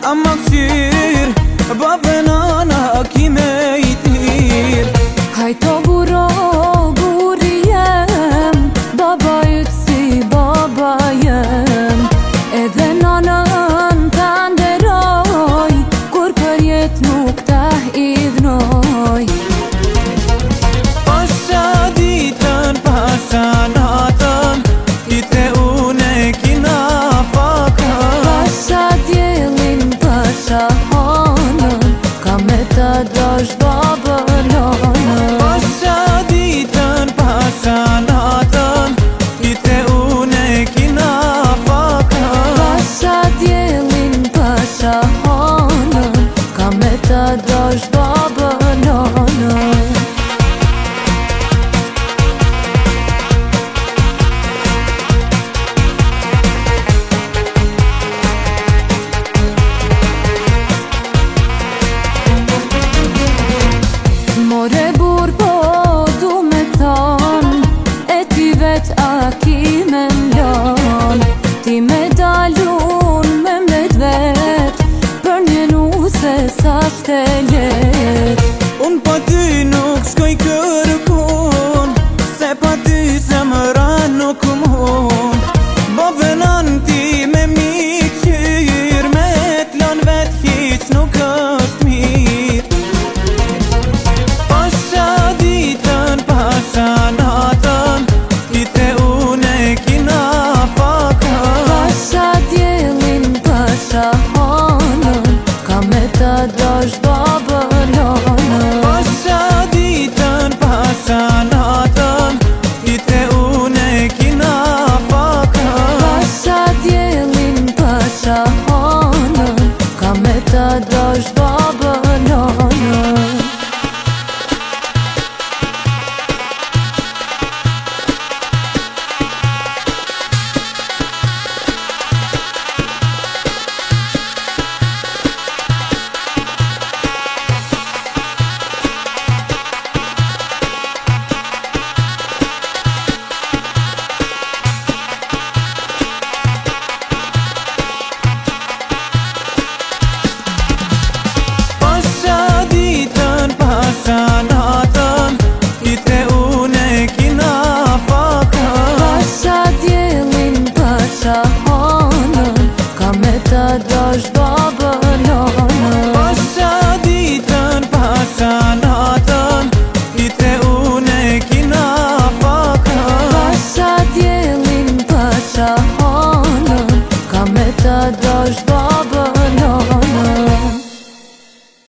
Ama këshir, babë nana ki me I tir. Hajto buro, buri jem, baba ytë si baba jem. Edhe nanën të nderoj, kur për jet nuk ta idhnoj. Pasha ditën, pasha natën, ite une kina fakën. Pasha djelin, pasha hanën, ka me ta dash baba nanën. Pasha ditën, pasha natën, ite une kina fakën. Pasha djelin, pasha hanën, ka me ta dash baba nanën. More bur po du me than, e ti vet a ki me mlan. Ti me dalun me mbet vet, për një nuse sa shte let. Unë pa ty nuk shkoj kërkun, se pa ty zemra nuk mun. Babë nan ti me mi kyr, me t'lan vet hiq nuk është mirë. Pasha ditën, pasha natën, ite une kina fakën. Pasha djelin, pasha hanën, ka me ta dash baba nanën. Pasha ditën, pasha natën, ite une kina fakën. Pasha djelin, pasha hanën, ka me ta dash